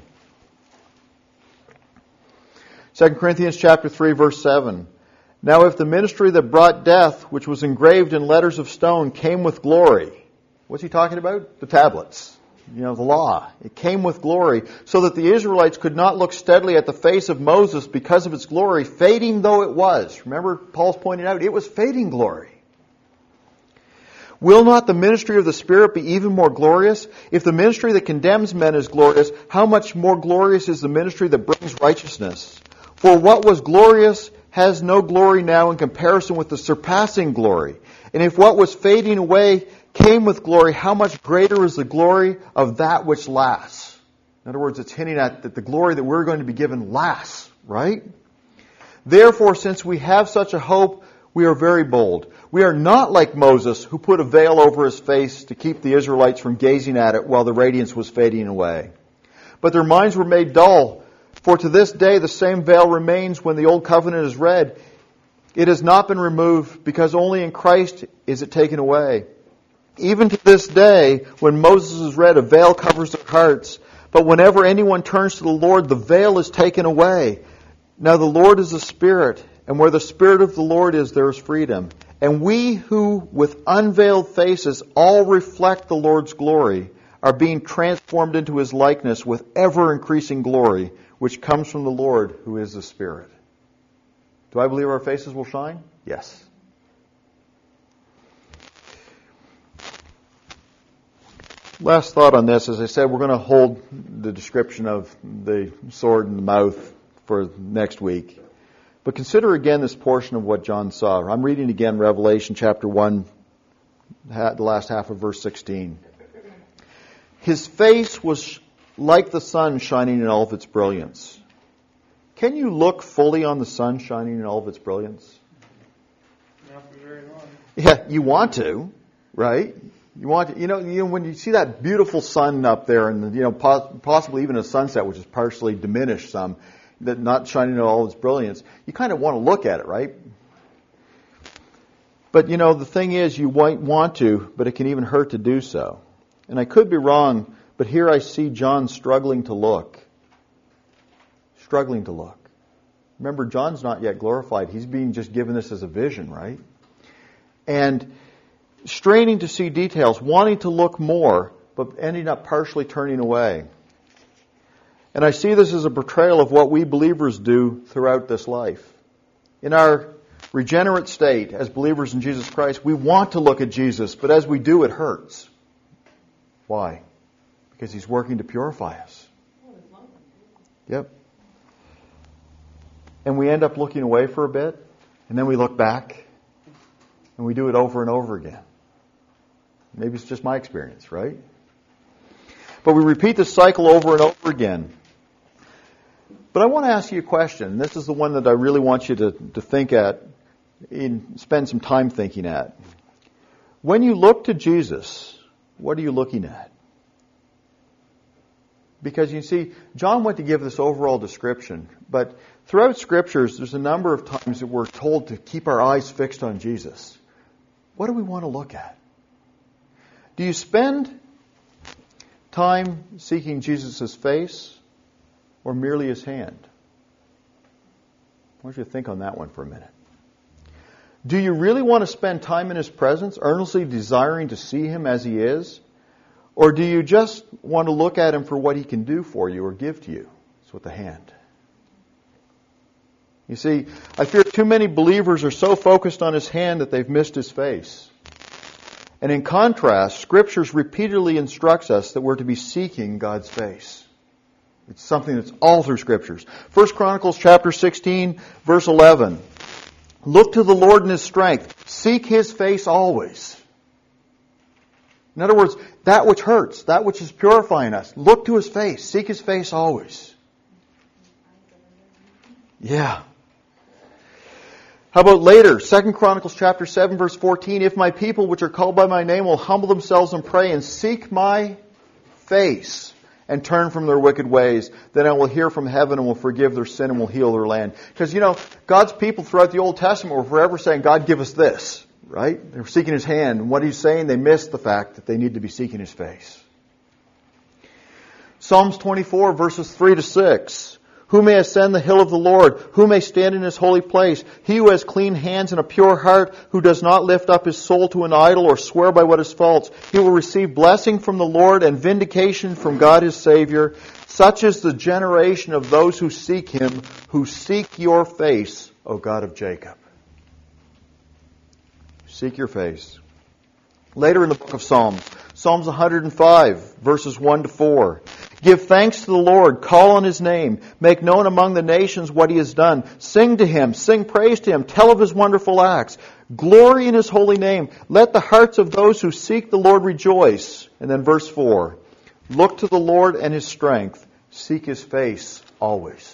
Speaker 1: 2 Corinthians chapter 3, verse 7. Now if the ministry that brought death, which was engraved in letters of stone, came with glory. What's he talking about? The tablets. The law. It came with glory, so that the Israelites could not look steadily at the face of Moses because of its glory, fading though it was. Remember, Paul's pointing out, it was fading glory. Will not the ministry of the Spirit be even more glorious? If the ministry that condemns men is glorious, how much more glorious is the ministry that brings righteousness? For what was glorious has no glory now in comparison with the surpassing glory. And if what was fading away came with glory, how much greater is the glory of that which lasts? In other words, it's hinting at that the glory that we're going to be given lasts, right? Therefore, since we have such a hope, we are very bold. We are not like Moses, who put a veil over his face to keep the Israelites from gazing at it while the radiance was fading away. But their minds were made dull, for to this day the same veil remains when the old covenant is read. It has not been removed, because only in Christ is it taken away. Even to this day, when Moses is read, a veil covers their hearts. But whenever anyone turns to the Lord, the veil is taken away. Now the Lord is the Spirit, and where the Spirit of the Lord is, there is freedom. And we who, with unveiled faces, all reflect the Lord's glory, are being transformed into His likeness with ever-increasing glory, which comes from the Lord, who is the Spirit. Do I believe our faces will shine? Yes. Last thought on this. As I said, we're going to hold the description of the sword in the mouth for next week. But consider again this portion of what John saw. I'm reading again Revelation chapter 1, the last half of verse 16. His face was like the sun shining in all of its brilliance. Can you look fully on the sun shining in all of its brilliance?
Speaker 4: Not for very long.
Speaker 1: Yeah, you want to, right? You want to, when you see that beautiful sun up there, and possibly even a sunset, which is partially diminished some, that not shining in all its brilliance, you kind of want to look at it, right? But the thing is, you might want to, but it can even hurt to do so. And I could be wrong, but here I see John struggling to look. Struggling to look. Remember, John's not yet glorified. He's being just given this as a vision, right? And straining to see details, wanting to look more, but ending up partially turning away. And I see this as a portrayal of what we believers do throughout this life. In our regenerate state, as believers in Jesus Christ, we want to look at Jesus, but as we do, it hurts. Why? Because He's working to purify us. Yep. And we end up looking away for a bit, and then we look back, and we do it over and over again. Maybe it's just my experience, right? But we repeat this cycle over and over again. But I want to ask you a question. This is the one that I really want you to think at, and spend some time thinking at. When you look to Jesus, what are you looking at? Because you see, John went to give this overall description, but throughout Scriptures, there's a number of times that we're told to keep our eyes fixed on Jesus. What do we want to look at? Do you spend time seeking Jesus' face or merely His hand? I want you to think on that one for a minute. Do you really want to spend time in His presence, earnestly desiring to see Him as He is? Or do you just want to look at Him for what He can do for you or give to you? It's with the hand. You see, I fear too many believers are so focused on His hand that they've missed His face. And in contrast, Scriptures repeatedly instructs us that we're to be seeking God's face. It's something that's all through Scriptures. 1 Chronicles chapter 16, verse 11. Look to the Lord in His strength. Seek His face always. In other words, that which hurts, that which is purifying us, look to His face. Seek His face always. Yeah. How about later? 2 Chronicles chapter 7, verse 14. If my people which are called by my name will humble themselves and pray and seek my face and turn from their wicked ways, then I will hear from heaven and will forgive their sin and will heal their land. Because, God's people throughout the Old Testament were forever saying, God, give us this. Right? They were seeking His hand. And what He's saying, they missed the fact that they need to be seeking His face. Psalms 24, verses 3 to 6. Who may ascend the hill of the Lord? Who may stand in His holy place? He who has clean hands and a pure heart, who does not lift up his soul to an idol or swear by what is false. He will receive blessing from the Lord and vindication from God His Savior. Such is the generation of those who seek Him, who seek your face, O God of Jacob. Seek your face. Later in the book of Psalms, Psalms 105, verses 1 to 4. Give thanks to the Lord, call on His name, make known among the nations what He has done. Sing to Him, sing praise to Him, tell of His wonderful acts. Glory in His holy name. Let the hearts of those who seek the Lord rejoice. And then verse 4. Look to the Lord and His strength. Seek His face always.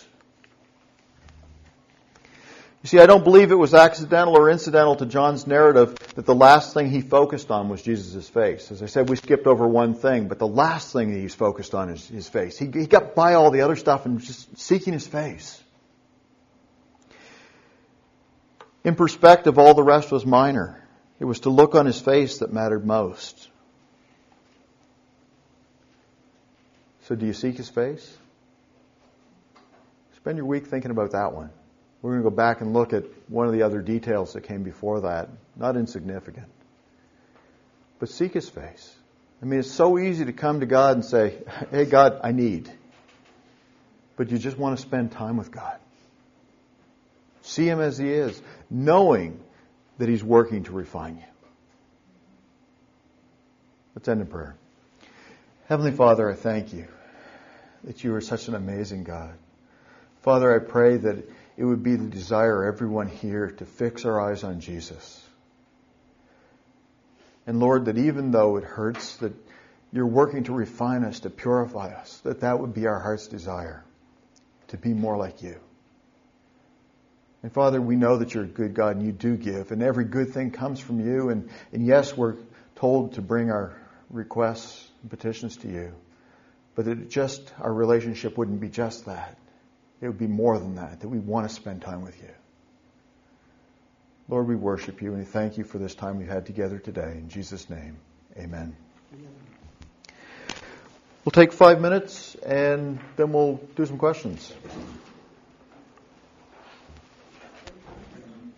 Speaker 1: You see, I don't believe it was accidental or incidental to John's narrative that the last thing he focused on was Jesus' face. As I said, we skipped over one thing, but the last thing that he's focused on is His face. He got by all the other stuff and just seeking His face. In perspective, all the rest was minor. It was to look on His face that mattered most. So do you seek His face? Spend your week thinking about that one. We're going to go back and look at one of the other details that came before that. Not insignificant. But seek His face. I mean, it's so easy to come to God and say, hey, God, I need. But you just want to spend time with God. See Him as He is, knowing that He's working to refine you. Let's end in prayer. Heavenly Father, I thank You that You are such an amazing God. Father, I pray that it would be the desire of everyone here to fix our eyes on Jesus. And Lord, that even though it hurts, that You're working to refine us, to purify us, that would be our heart's desire, to be more like You. And Father, we know that You're a good God and You do give, and every good thing comes from You. And yes, we're told to bring our requests and petitions to You, but that our relationship wouldn't be just that. It would be more than that we want to spend time with You. Lord, we worship You and we thank You for this time we've had together today. In Jesus' name, amen. We'll take 5 minutes and then we'll do some questions.